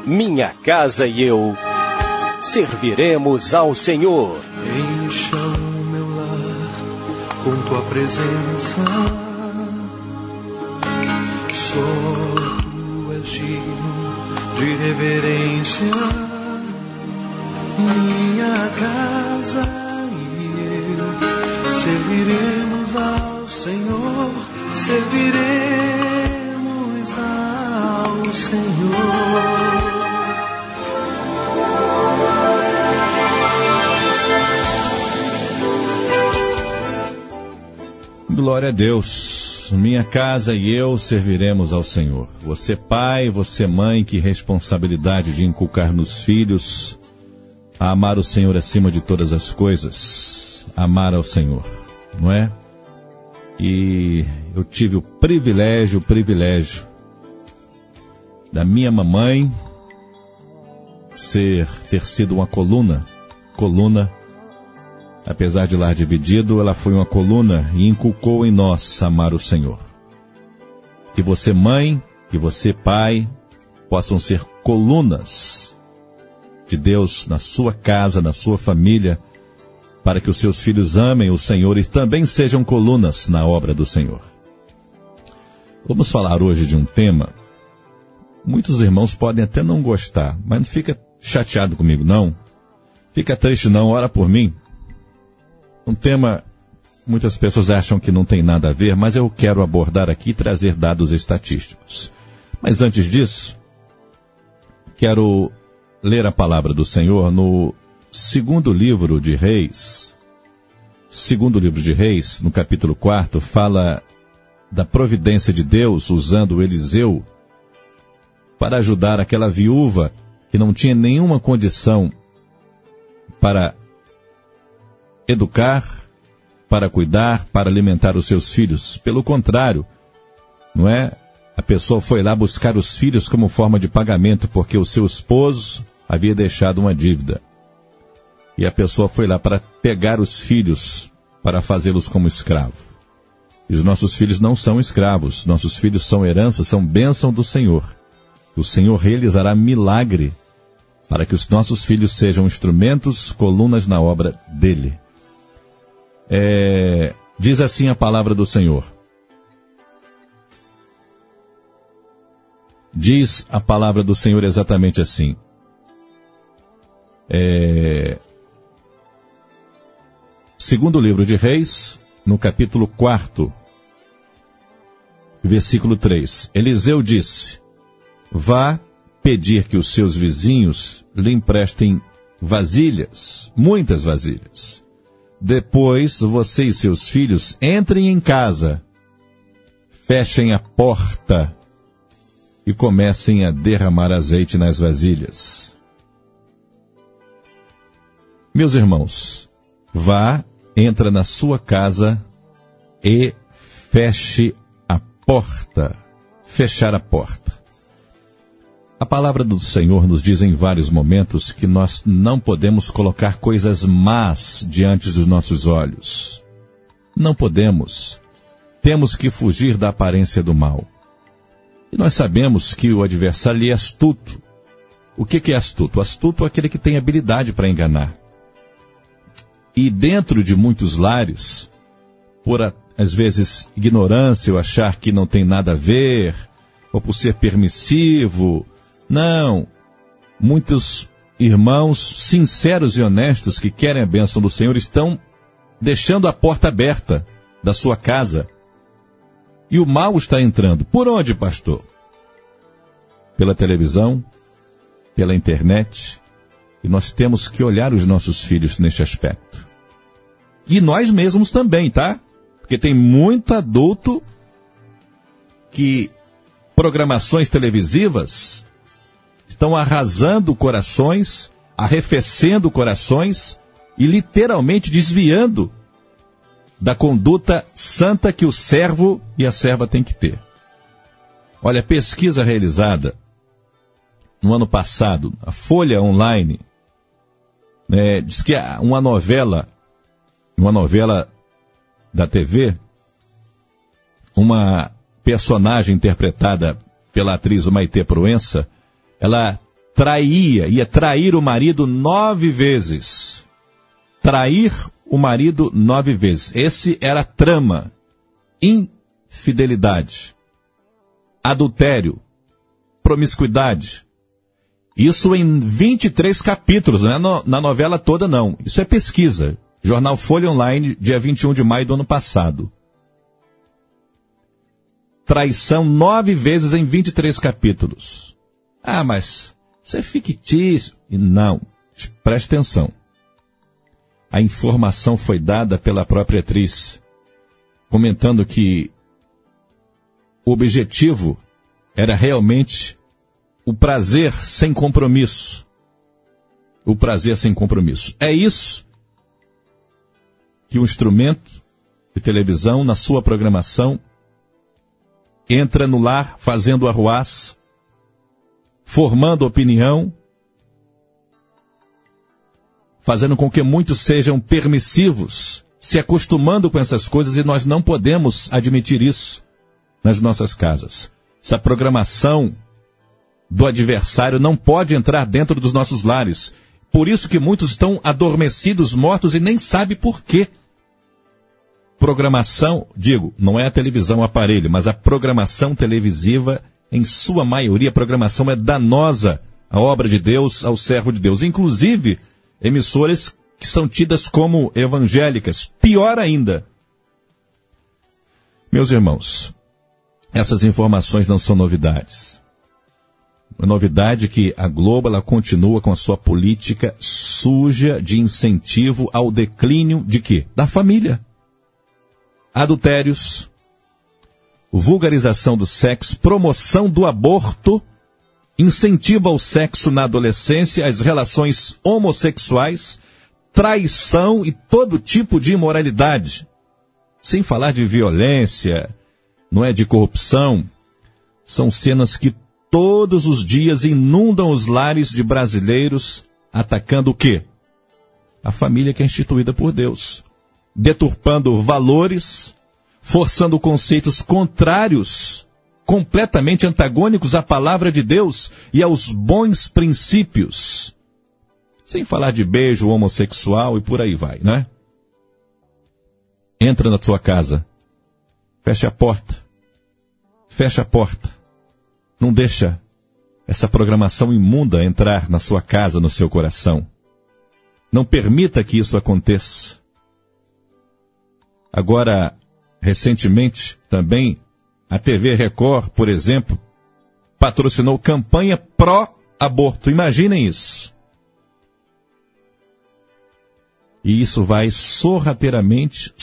minha casa e eu serviremos ao Senhor. Encha o meu lar com tua presença, só tu és digno de reverência. Minha casa e eu serviremos ao Senhor, serviremos ao Senhor. Glória a Deus. Minha casa e eu serviremos ao Senhor. Você pai, você mãe, que responsabilidade de inculcar nos filhos a amar o Senhor acima de todas as coisas. Amar ao Senhor, não é? E eu tive o privilégio da minha mamãe ter sido uma coluna, apesar de lar dividido, ela foi uma coluna e inculcou em nós amar o Senhor. Que você mãe, que você pai, possam ser colunas de Deus na sua casa, na sua família, para que os seus filhos amem o Senhor e também sejam colunas na obra do Senhor. Vamos falar hoje de um tema. Muitos irmãos podem até não gostar, mas não fica chateado comigo, não. Fica triste, não. Ora por mim. Um tema, muitas pessoas acham que não tem nada a ver, mas eu quero abordar aqui e trazer dados estatísticos. Mas antes disso, quero ler a palavra do Senhor no segundo livro de Reis. Segundo livro de Reis, no capítulo 4, fala da providência de Deus usando Eliseu para ajudar aquela viúva que não tinha nenhuma condição para educar, para cuidar, para alimentar os seus filhos. Pelo contrário, não é? A pessoa foi lá buscar os filhos como forma de pagamento, porque o seu esposo havia deixado uma dívida. E a pessoa foi lá para pegar os filhos, para fazê-los como escravo. E os nossos filhos não são escravos, nossos filhos são herança, são bênção do Senhor. O Senhor realizará milagre para que os nossos filhos sejam instrumentos, colunas na obra dele. Diz assim a palavra do Senhor. Diz a palavra do Senhor exatamente assim. Segundo livro de Reis, no capítulo 4, versículo 3. Eliseu disse: vá pedir que os seus vizinhos lhe emprestem vasilhas, muitas vasilhas. Depois você e seus filhos entrem em casa, fechem a porta e comecem a derramar azeite nas vasilhas. Meus irmãos, vá, entra na sua casa e feche a porta. Fechar a porta. A palavra do Senhor nos diz em vários momentos que nós não podemos colocar coisas más diante dos nossos olhos. Não podemos. Temos que fugir da aparência do mal. E nós sabemos que o adversário é astuto. O que é astuto? Astuto é aquele que tem habilidade para enganar. E dentro de muitos lares, por às vezes ignorância ou achar que não tem nada a ver, ou por ser permissivo, não, muitos irmãos sinceros e honestos que querem a bênção do Senhor estão deixando a porta aberta da sua casa. E o mal está entrando. Por onde, pastor? Pela televisão, pela internet. E nós temos que olhar os nossos filhos neste aspecto. E nós mesmos também, tá? Porque tem muito adulto que programações televisivas estão arrasando corações, arrefecendo corações e literalmente desviando da conduta santa que o servo e a serva têm que ter. Olha, pesquisa realizada no ano passado, a Folha Online, diz que uma novela da TV, uma personagem interpretada pela atriz Maitê Proença, ela ia trair o marido 9 vezes. Trair o marido 9 vezes. Esse era a trama. Infidelidade, adultério, promiscuidade. Isso em 23 capítulos, não é na novela toda não. Isso é pesquisa. Jornal Folha Online, dia 21 de maio do ano passado. Traição 9 vezes em 23 capítulos. Ah, mas isso é fictício. Não, preste atenção. A informação foi dada pela própria atriz, comentando que o objetivo era realmente o prazer sem compromisso. O prazer sem compromisso. É isso que um instrumento de televisão, na sua programação, entra no lar fazendo arruaça, formando opinião, fazendo com que muitos sejam permissivos, se acostumando com essas coisas, e nós não podemos admitir isso nas nossas casas. Essa programação do adversário não pode entrar dentro dos nossos lares. Por isso que muitos estão adormecidos, mortos, e nem sabem por quê. Programação, digo, não é a televisão, o aparelho, mas a programação televisiva, em sua maioria, a programação é danosa à obra de Deus, ao servo de Deus. Inclusive, emissoras que são tidas como evangélicas. Pior ainda. Meus irmãos, essas informações não são novidades. A novidade é que a Globo ela continua com a sua política suja de incentivo ao declínio de quê? Da família. Adultérios, vulgarização do sexo, promoção do aborto, incentivo ao sexo na adolescência, as relações homossexuais, traição e todo tipo de imoralidade. Sem falar de violência, não é, de corrupção. São cenas que todos os dias inundam os lares de brasileiros, atacando o quê? A família que é instituída por Deus. Deturpando valores, forçando conceitos contrários, completamente antagônicos à palavra de Deus e aos bons princípios. Sem falar de beijo homossexual e por aí vai, né? Entra na sua casa, fecha a porta, não deixa essa programação imunda entrar na sua casa, no seu coração. Não permita que isso aconteça. Agora, recentemente, também, a TV Record, por exemplo, patrocinou campanha pró-aborto. Imaginem isso. E isso vai sorrateiramente,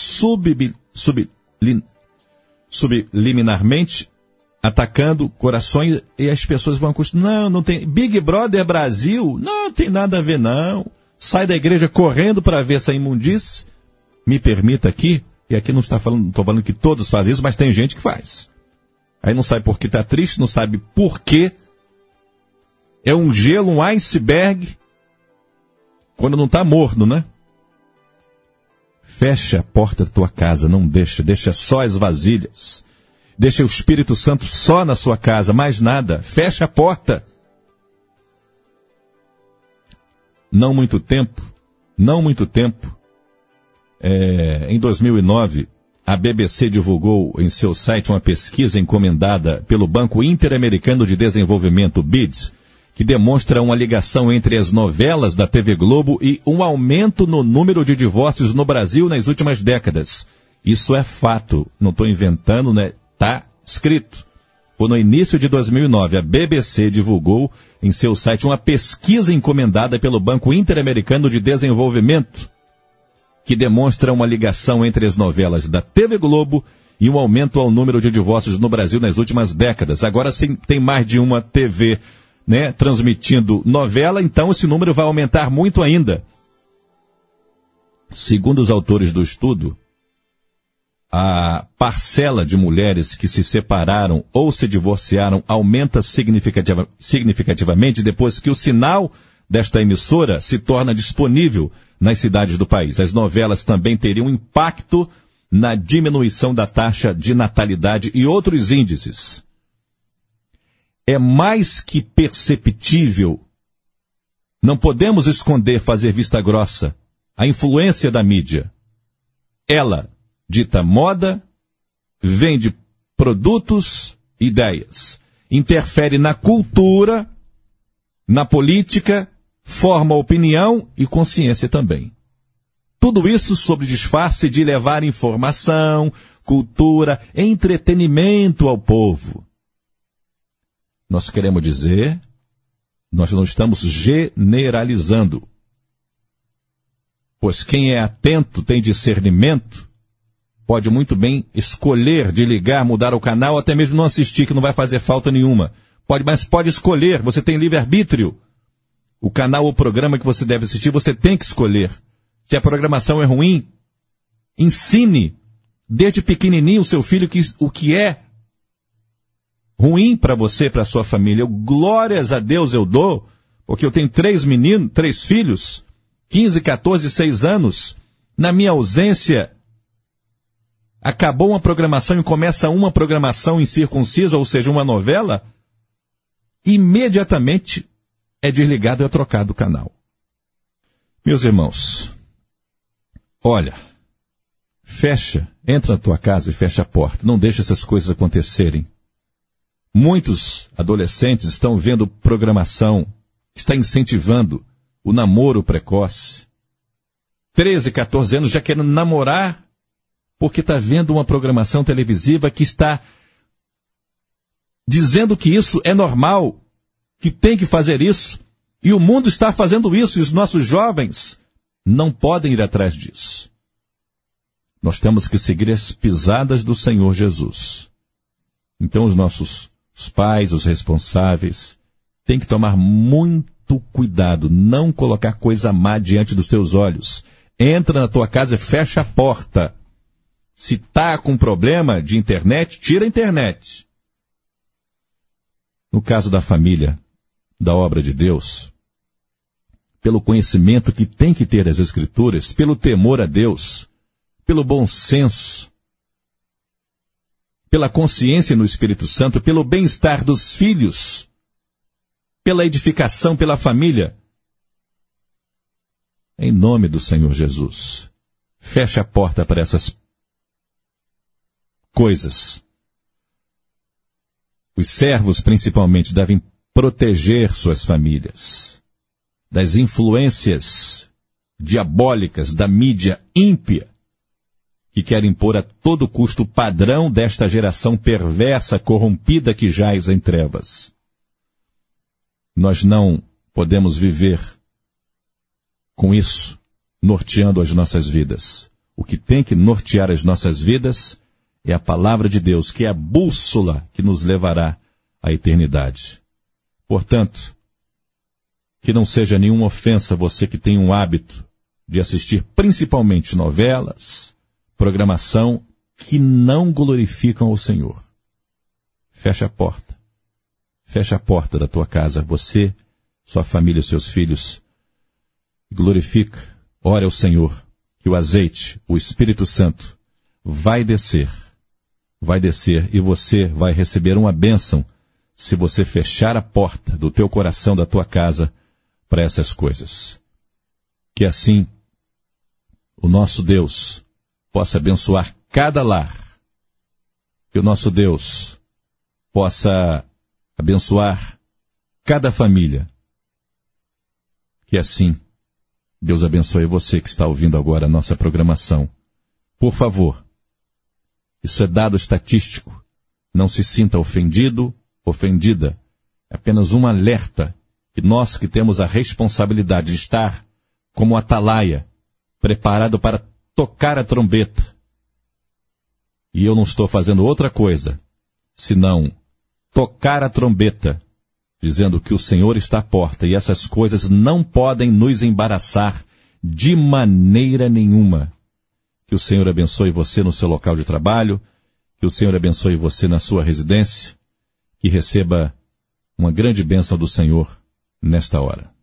subliminarmente, atacando corações, e as pessoas vão acostumar. Não tem. Big Brother Brasil? Não tem nada a ver, não. Sai da igreja correndo para ver essa imundície. Me permita aqui. E aqui não estou falando que todos fazem isso, mas tem gente que faz. Aí não sabe por que está triste, não sabe por quê. É um gelo, um iceberg, quando não está morno, né? Fecha a porta da tua casa, não deixa só as vasilhas. Deixa o Espírito Santo só na sua casa, mais nada. Fecha a porta. Não muito tempo, em 2009, a BBC divulgou em seu site uma pesquisa encomendada pelo Banco Interamericano de Desenvolvimento, BID, que demonstra uma ligação entre as novelas da TV Globo e um aumento no número de divórcios no Brasil nas últimas décadas. Isso é fato, não estou inventando, né? Está escrito. No início de 2009, a BBC divulgou em seu site uma pesquisa encomendada pelo Banco Interamericano de Desenvolvimento, que demonstra uma ligação entre as novelas da TV Globo e um aumento ao número de divórcios no Brasil nas últimas décadas. Agora, se tem mais de uma TV, né, transmitindo novela, então esse número vai aumentar muito ainda. Segundo os autores do estudo, a parcela de mulheres que se separaram ou se divorciaram aumenta significativamente depois que o sinal desta emissora se torna disponível nas cidades do país. As novelas também teriam impacto na diminuição da taxa de natalidade e outros índices. É mais que perceptível Não podemos esconder, fazer vista grossa, a influência da mídia. Ela dita moda, vende produtos, ideias, interfere na cultura, na política, forma opinião e consciência também. Tudo isso sob disfarce de levar informação, cultura, entretenimento ao povo. Nós queremos dizer, nós não estamos generalizando. Pois quem é atento, tem discernimento, pode muito bem escolher de ligar, mudar o canal, até mesmo não assistir, que não vai fazer falta nenhuma. Mas pode escolher, você tem livre-arbítrio. O canal ou programa que você deve assistir, você tem que escolher. Se a programação é ruim, ensine desde pequenininho o seu filho o que é ruim para você, para a sua família. Glórias a Deus eu dou, porque eu tenho 3 filhos, 15, 14, 6 anos. Na minha ausência, acabou uma programação e começa uma programação incircuncisa, ou seja, uma novela, imediatamente é desligado e é trocado o canal. Meus irmãos, olha, entra na tua casa e fecha a porta. Não deixa essas coisas acontecerem. Muitos adolescentes estão vendo programação que está incentivando o namoro precoce. 13, 14 anos já querendo namorar porque está vendo uma programação televisiva que está dizendo que isso é normal, que tem que fazer isso, e o mundo está fazendo isso, e os nossos jovens não podem ir atrás disso. Nós temos que seguir as pisadas do Senhor Jesus. Então os pais, os responsáveis, têm que tomar muito cuidado, não colocar coisa má diante dos teus olhos. Entra na tua casa e fecha a porta. Se está com problema de internet, tira a internet. No caso da família, da obra de Deus, pelo conhecimento que tem que ter das Escrituras, pelo temor a Deus, pelo bom senso, pela consciência no Espírito Santo, pelo bem-estar dos filhos, pela edificação, pela família. Em nome do Senhor Jesus, fecha a porta para essas coisas. Os servos, principalmente, devem proteger suas famílias das influências diabólicas da mídia ímpia, que quer impor a todo custo o padrão desta geração perversa, corrompida que jaz em trevas. Nós não podemos viver com isso, norteando as nossas vidas. O que tem que nortear as nossas vidas é a palavra de Deus, que é a bússola que nos levará à eternidade. Portanto, que não seja nenhuma ofensa você que tem um hábito de assistir principalmente novelas, programação que não glorificam o Senhor. Fecha a porta. Fecha a porta da tua casa. Você, sua família, seus filhos. Glorifica. Ore ao Senhor que o azeite, o Espírito Santo, vai descer e você vai receber uma bênção se você fechar a porta do teu coração, da tua casa, para essas coisas. Que assim o nosso Deus possa abençoar cada lar. Que o nosso Deus possa abençoar cada família. Que assim Deus abençoe você que está ouvindo agora a nossa programação. Por favor, isso é dado estatístico. Não se sinta ofendido, ofendida. É apenas um alerta que nós que temos a responsabilidade de estar como atalaia, preparado para tocar a trombeta. E eu não estou fazendo outra coisa, senão tocar a trombeta, dizendo que o Senhor está à porta e essas coisas não podem nos embaraçar de maneira nenhuma. Que o Senhor abençoe você no seu local de trabalho, que o Senhor abençoe você na sua residência, que receba uma grande bênção do Senhor nesta hora.